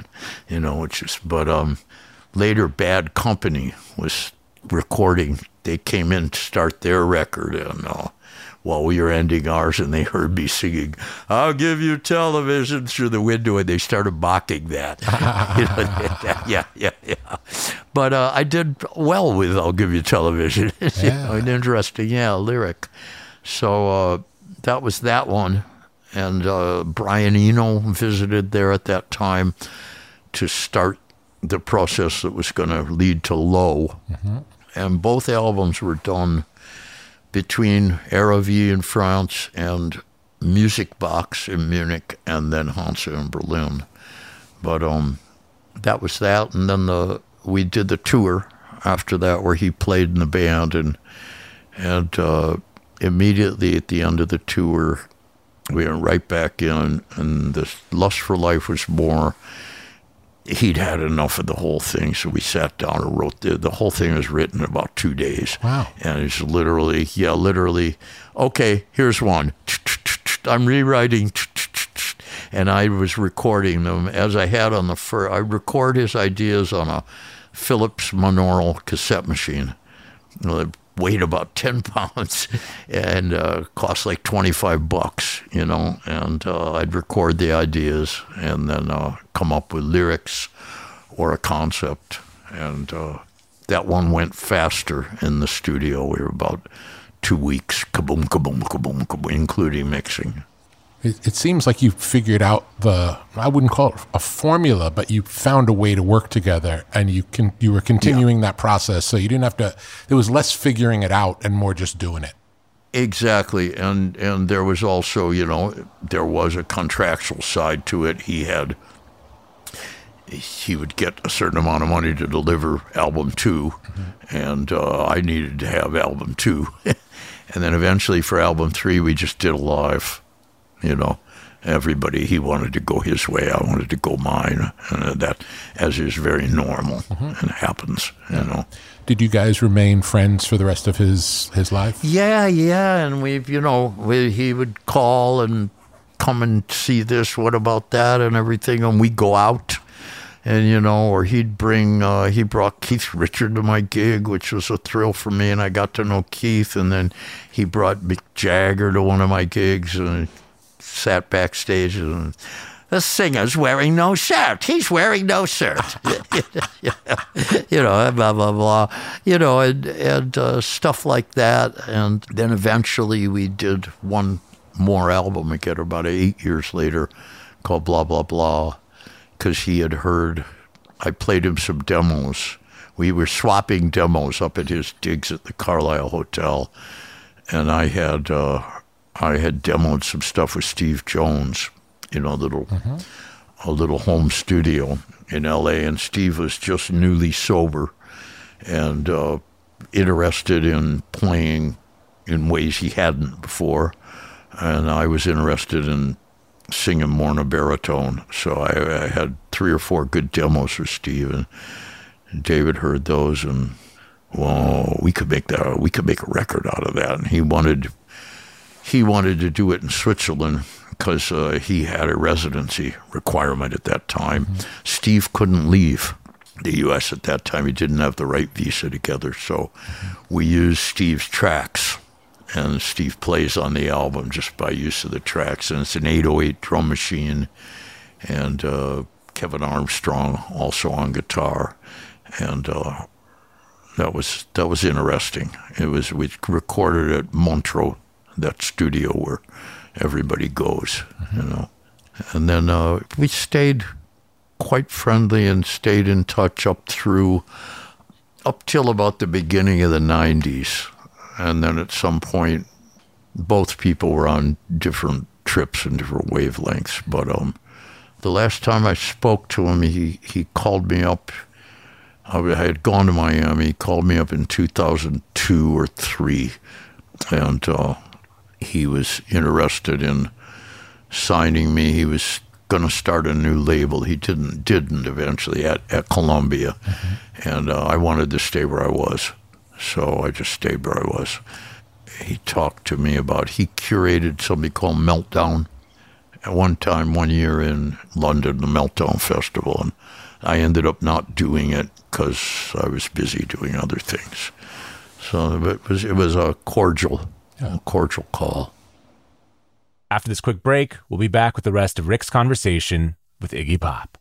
but later Bad Company was recording. They came in to start their record, and while we were ending ours, and they heard me singing, "I'll give you television" through the window, and they started mocking that. Yeah. But I did well with "I'll give you television." An interesting, lyric. So that was that one. And Brian Eno visited there at that time to start the process that was going to lead to Low. And both albums were done between Aero V in France and Music Box in Munich, and then Hansa in Berlin. But that was that. And then we did the tour after that where he played in the band. And immediately at the end of the tour, we went right back in, and the Lust for Life was more. He'd had enough of the whole thing, so we sat down and wrote. The whole thing was written in about 2 days. Wow. And it's literally, okay, here's one. I'm rewriting. And I was recording them as I had on the first. I record his ideas on a Philips monaural cassette machine. It weighed about 10 pounds and cost like $25, and I'd record the ideas and then come up with lyrics or a concept. And that one went faster in the studio. We were about 2 weeks, kaboom, kaboom, kaboom, kaboom, including mixing. It seems like you figured out I wouldn't call it a formula, but you found a way to work together, and you were continuing that process. So you didn't have to, there was less figuring it out and more just doing it. Exactly. And there was also, there was a contractual side to it. He would get a certain amount of money to deliver album 2, and I needed to have album 2. And then eventually for album 3, we just did a live. Everybody, he wanted to go his way, I wanted to go mine, and that, as is very normal, and happens, Did you guys remain friends for the rest of his life? Yeah, and he would call and come and see this, what about that, and everything, and we'd go out, and, or he'd he brought Keith Richard to my gig, which was a thrill for me, and I got to know Keith, and then he brought Mick Jagger to one of my gigs, and sat backstage, and the singer's wearing no shirt. He's wearing no shirt. Blah, blah, blah. And stuff like that. And then eventually we did one more album again about 8 years later called Blah, Blah, Blah, because he had heard, I played him some demos. We were swapping demos up at his digs at the Carlisle Hotel, and I had demoed some stuff with Steve Jones, a little home studio in L.A., and Steve was just newly sober and interested in playing in ways he hadn't before, and I was interested in singing more in a baritone, so I had 3 or 4 good demos with Steve, and David heard those, and, well, we could make a record out of that, and he wanted to do it in Switzerland, because he had a residency requirement at that time. Steve couldn't leave the U.S. at that time. He didn't have the right visa together, so we used Steve's tracks. And Steve plays on the album just by use of the tracks. And it's an 808 drum machine. And Kevin Armstrong also on guitar. And that was interesting. We recorded at Montreux, that studio where everybody goes, you know. And then we stayed quite friendly and stayed in touch up till about the beginning of the 90s. And then at some point, both people were on different trips and different wavelengths. But the last time I spoke to him, he called me up. I had gone to Miami. He called me up in 2002 or 3, and he was interested in signing me. He was going to start a new label. He didn't eventually at Columbia, and I wanted to stay where I was. So I just stayed where I was. He talked to me about, he curated something called Meltdown at one year in London, the Meltdown Festival, and I ended up not doing it because I was busy doing other things. So it was a cordial call. After this quick break, we'll be back with the rest of Rick's conversation with Iggy Pop.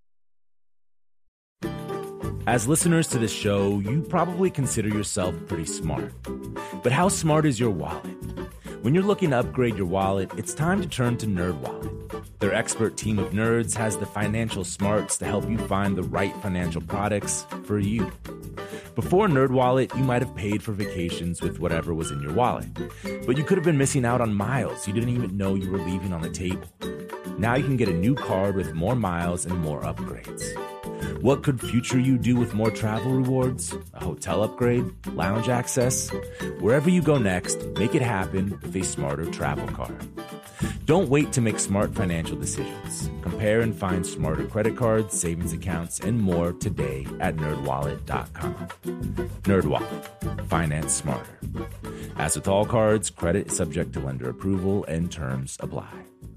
As listeners to this show, you probably consider yourself pretty smart. But how smart is your wallet? When you're looking to upgrade your wallet, it's time to turn to NerdWallet. Their expert team of nerds has the financial smarts to help you find the right financial products for you. Before NerdWallet, you might have paid for vacations with whatever was in your wallet. But you could have been missing out on miles you didn't even know you were leaving on the table. Now you can get a new card with more miles and more upgrades. What could future you do with more travel rewards? A hotel upgrade? Lounge access? Wherever you go next, make it happen with a smarter travel card. Don't wait to make smart financial decisions. Compare and find smarter credit cards, savings accounts, and more today at NerdWallet.com. NerdWallet. Finance smarter. As with all cards, credit is subject to lender approval and terms apply.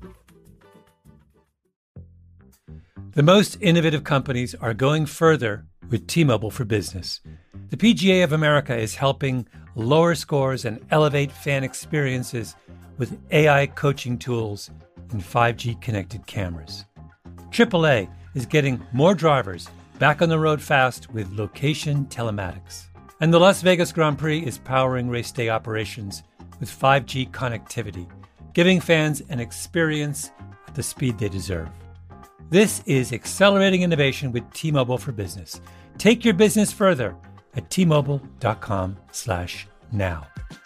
The most innovative companies are going further with T-Mobile for Business. The PGA of America is helping lower scores and elevate fan experiences with AI coaching tools and 5G connected cameras. AAA is getting more drivers back on the road fast with location telematics. And the Las Vegas Grand Prix is powering race day operations with 5G connectivity, giving fans an experience at the speed they deserve. This is accelerating innovation with T-Mobile for Business. Take your business further at T-Mobile.com/now.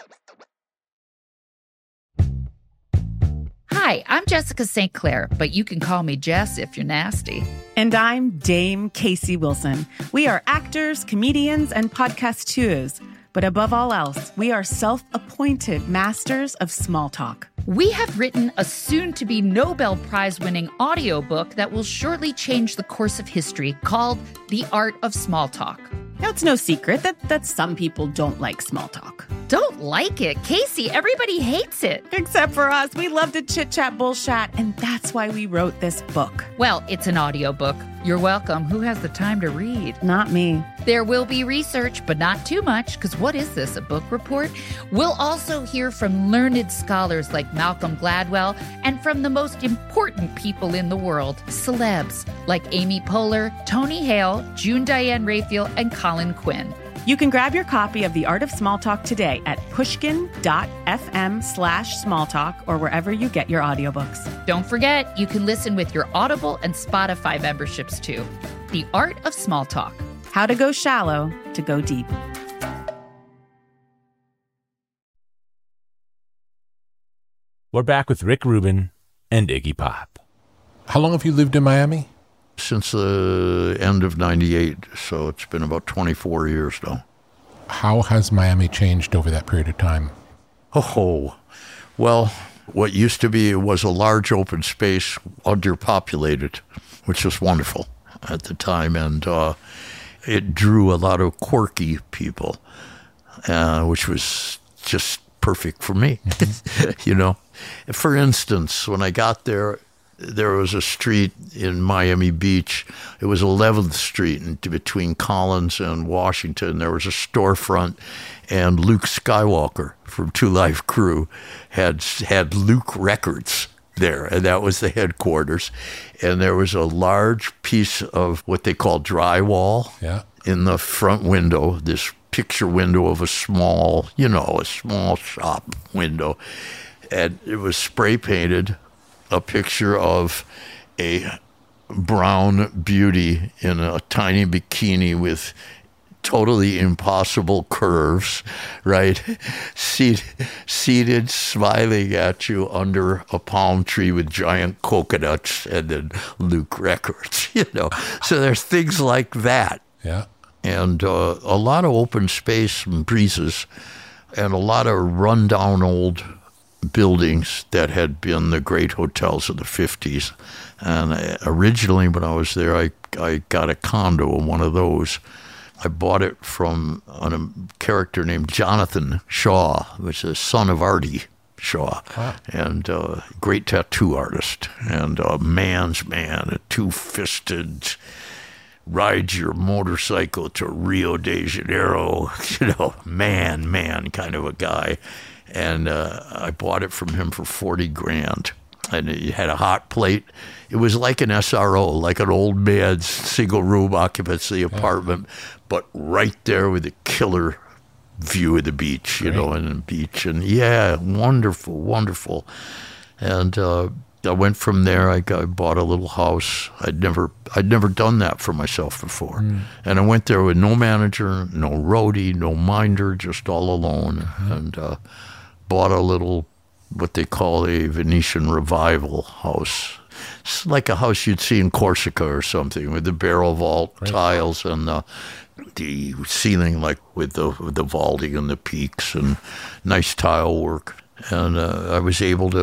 Hi, I'm Jessica St. Clair, but you can call me Jess if you're nasty. And I'm Dame Casey Wilson. We are actors, comedians, and podcasteurs. But above all else, we are self-appointed masters of small talk. We have written a soon-to-be Nobel Prize-winning audiobook that will surely change the course of history called The Art of Small Talk. Now, it's no secret that some people don't like small talk. Don't like it. Casey, everybody hates it. Except for us. We love to chit-chat bullshit, and that's why we wrote this book. Well, it's an audiobook. You're welcome. Who has the time to read? Not me. There will be research, but not too much, because what is this, a book report? We'll also hear from learned scholars like Malcolm Gladwell and from the most important people in the world, celebs like Amy Poehler, Tony Hale, June Diane Raphael, and Colin Quinn. You can grab your copy of The Art of Small Talk today at pushkin.fm/smalltalk or wherever you get your audiobooks. Don't forget, you can listen with your Audible and Spotify memberships too. The Art of Small Talk. How to go shallow to go deep. We're back with Rick Rubin and Iggy Pop. How long have you lived in Miami? Since the end of 98, so it's been about 24 years now. How has Miami changed over that period of time? Oh, well, what used to be was a large open space, underpopulated, which was wonderful at the time, and it drew a lot of quirky people, which was just perfect for me. You know, for instance, when I got there was a street in Miami Beach. It was 11th Street, and between Collins and Washington, there was a storefront, and Luke Skywalker from Two Live Crew had Luke Records there, and that was the headquarters. And there was a large piece of what they call drywall in the front window, this picture window of a small shop window. And it was spray painted, a picture of a brown beauty in a tiny bikini with totally impossible curves, right? Seated, smiling at you under a palm tree with giant coconuts, and then Luke Records, you know. So there's things like that. Yeah. And a lot of open space and breezes, and a lot of rundown old buildings that had been the great hotels of the 50s. And originally when I was there, I got a condo in one of those. I bought it from a character named Jonathan Shaw, which is the son of Artie Shaw, and great tattoo artist, and a man's man, a two-fisted, ride your motorcycle to Rio de Janeiro, you know, man kind of a guy. And I bought it from him for $40,000. And it had a hot plate. It was like an SRO, like an old man's single-room occupancy apartment, but right there with a killer view of the beach, you know, and the beach. And yeah, wonderful, wonderful. And I went from there. I bought a little house. I'd never done that for myself before. And I went there with no manager, no roadie, no minder, just all alone. And bought a little, what they call a Venetian revival house. It's like a house you'd see in Corsica or something, with the barrel vault tiles and the ceiling, like with the vaulting and the peaks, and nice tile work. And I was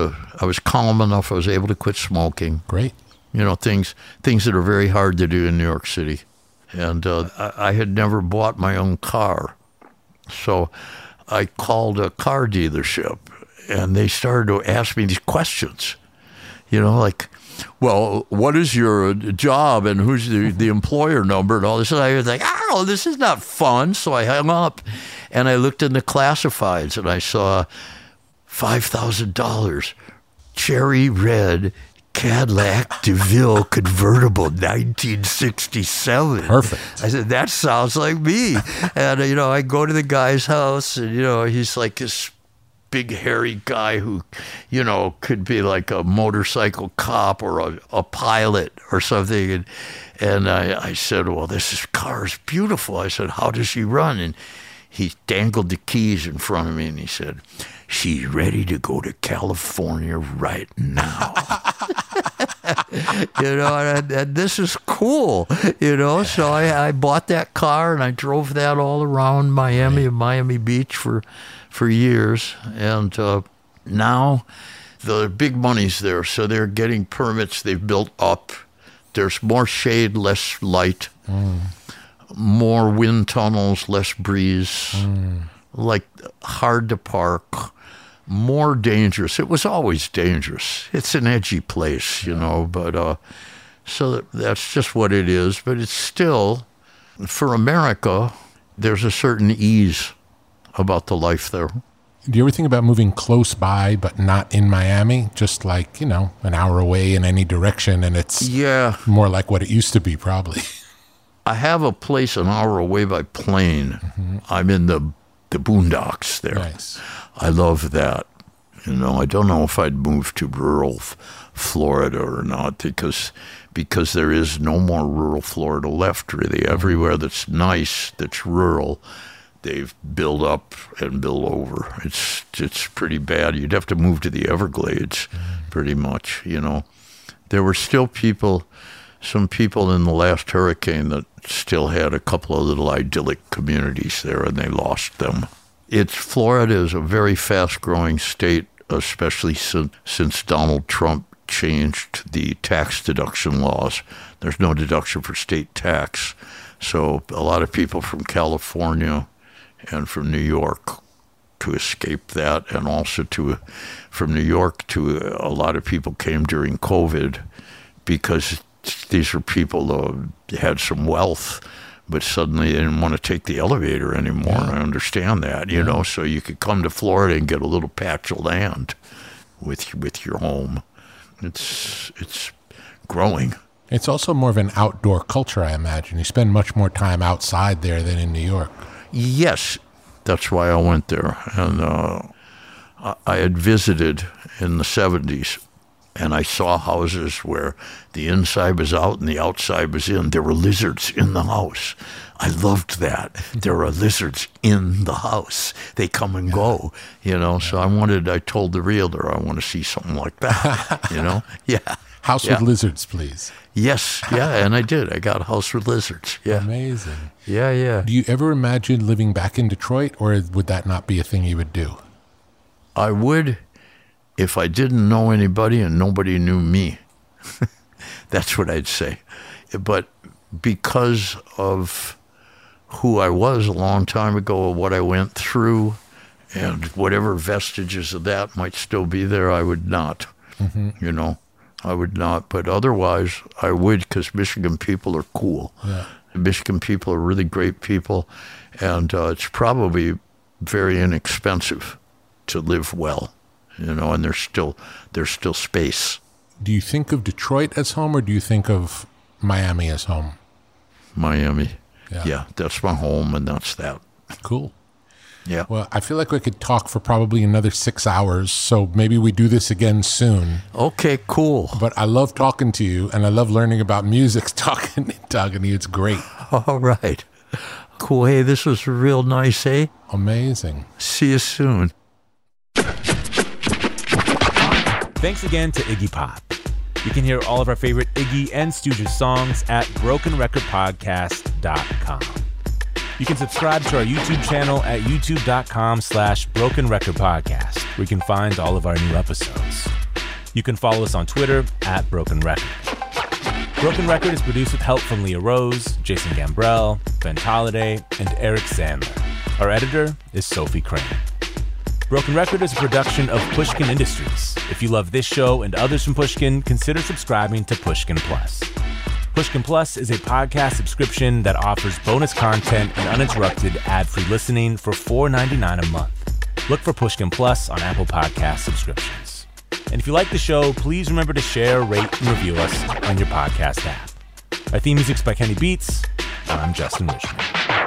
calm enough. I was able to quit smoking. Great. You know, things that are very hard to do in New York City. And I had never bought my own car. So I called a car dealership, and they started to ask me these questions, you know, like, well, what is your job and who's the employer number and all this? And I was like, oh, this is not fun. So I hung up, and I looked in the classifieds, and I saw $5,000, cherry red Cadillac DeVille convertible, 1967. Perfect. I said, that sounds like me. And, you know, I go to the guy's house, and, you know, he's like this big, hairy guy who, you know, could be like a motorcycle cop or a pilot or something. And I said, well, this car is beautiful. I said, how does she run? And he dangled the keys in front of me, and he said, she's ready to go to California right now. You know, and this is cool, you know. So I bought that car, and I drove that all around Miami and Miami Beach for years. And now the big money's there, so they're getting permits. They've built up. There's more shade, less light. More wind tunnels, less breeze. Like hard to park. More dangerous. It was always dangerous. It's an edgy place, you know, but so that's just what it is. But it's still, for America, there's a certain ease about the life there. Do you ever think about moving close by, but not in Miami? Just like, you know, an hour away in any direction, and it's more like what it used to be, probably. I have a place an hour away by plane. I'm in the boondocks there. Nice. I love that. You know, I don't know if I'd move to rural Florida or not, because there is no more rural Florida left, really. Everywhere that's nice, that's rural, they've built up and built over. It's pretty bad. You'd have to move to the Everglades, pretty much, you know. There were still some people in the last hurricane that still had a couple of little idyllic communities there, and they lost them. Florida is a very fast-growing state, especially since Donald Trump changed the tax deduction laws. There's no deduction for state tax. So a lot of people from California and from New York to escape that, and also from New York to a lot of people came during COVID because these were people that had some wealth, but suddenly they didn't want to take the elevator anymore. Yeah. I understand that, you know, so you could come to Florida and get a little patch of land with your home. It's growing. It's also more of an outdoor culture, I imagine. You spend much more time outside there than in New York. Yes, that's why I went there. And I had visited in the 70s, and I saw houses where the inside was out and the outside was in. There were lizards in the house. I loved that. There are lizards in the house. They come and go, you know. So I told the realtor, I want to see something like that, you know. Yeah. House with lizards, please. Yes, yeah, and I did. I got a house with lizards. Yeah. Amazing. Yeah. Do you ever imagine living back in Detroit, or would that not be a thing you would do? I would if I didn't know anybody and nobody knew me. That's what I'd say. But because of who I was a long time ago, what I went through, and whatever vestiges of that might still be there, I would not, you know. I would not, but otherwise I would, because Michigan people are cool. Yeah. Michigan people are really great people, and it's probably very inexpensive to live well, you know, and there's still space. Do you think of Detroit as home, or do you think of Miami as home? Miami. Yeah, that's my home, and that's that. Cool. Yeah. Well, I feel like we could talk for probably another 6 hours, so maybe we do this again soon. Okay, cool. But I love talking to you, and I love learning about music, talking to you. It's great. All right. Cool. Hey, this was real nice, eh? Amazing. See you soon. Thanks again to Iggy Pop. You can hear all of our favorite Iggy and Stooges songs at brokenrecordpodcast.com. You can subscribe to our YouTube channel at youtube.com/brokenrecordpodcast, where you can find all of our new episodes. You can follow us on Twitter at Broken Record. Broken Record is produced with help from Leah Rose, Jason Gambrell, Ben Tolliday, and Eric Sandler. Our editor is Sophie Crane. Broken Record is a production of Pushkin Industries. If you love this show and others from Pushkin, consider subscribing to Pushkin Plus. Pushkin Plus is a podcast subscription that offers bonus content and uninterrupted ad-free listening for $4.99 a month. Look for Pushkin Plus on Apple Podcast subscriptions. And if you like the show, please remember to share, rate, and review us on your podcast app. Our theme music's by Kenny Beats. I'm Justin Richmond.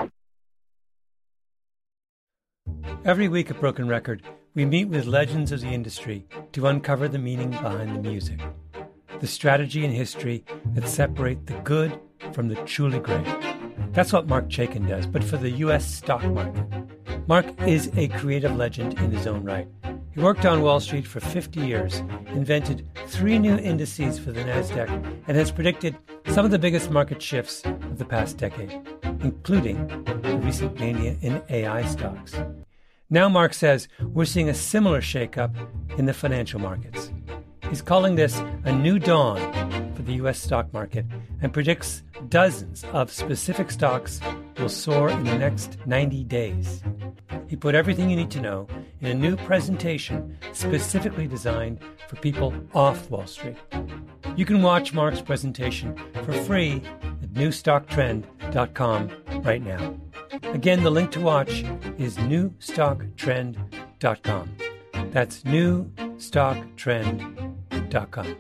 Every week at Broken Record, we meet with legends of the industry to uncover the meaning behind the music, the strategy and history that separate the good from the truly great. That's what Marc Chaikin does, but for the U.S. stock market. Marc is a creative legend in his own right. He worked on Wall Street for 50 years, invented 3 new indices for the NASDAQ, and has predicted some of the biggest market shifts of the past decade, including the recent mania in AI stocks. Now Marc says we're seeing a similar shakeup in the financial markets. He's calling this a new dawn for the U.S. stock market and predicts dozens of specific stocks will soar in the next 90 days. He put everything you need to know in a new presentation specifically designed for people off Wall Street. You can watch Marc's presentation for free at newstocktrend.com right now. Again, the link to watch is newstocktrend.com. That's newstocktrend.com.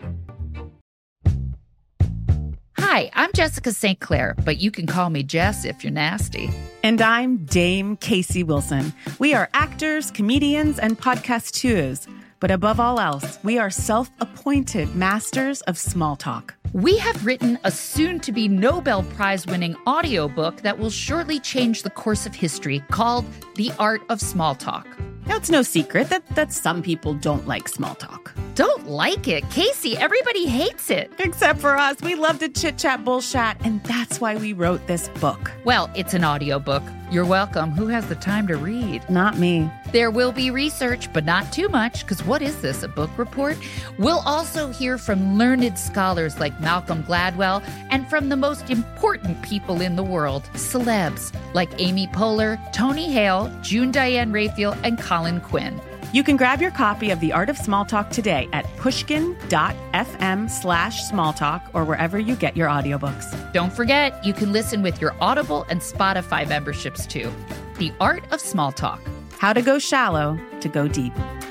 Hi, I'm Jessica St. Clair, but you can call me Jess if you're nasty. And I'm Dame Casey Wilson. We are actors, comedians, and podcasteurs. But above all else, we are self-appointed masters of small talk. We have written a soon-to-be Nobel Prize-winning audiobook that will shortly change the course of history called The Art of Small Talk. Now, it's no secret that some people don't like small talk. don't like it. Casey, everybody hates it. Except for us. We love to chit-chat bullshit, and that's why we wrote this book. Well, it's an audiobook. You're welcome. Who has the time to read? Not me. There will be research, but not too much, because what is this, a book report? We'll also hear from learned scholars like Malcolm Gladwell and from the most important people in the world, celebs like Amy Poehler, Tony Hale, June Diane Raphael, and Colin Quinn. You can grab your copy of The Art of Small Talk today at pushkin.fm/smalltalk or wherever you get your audiobooks. Don't forget, you can listen with your Audible and Spotify memberships too. The Art of Small Talk. How to go shallow to go deep.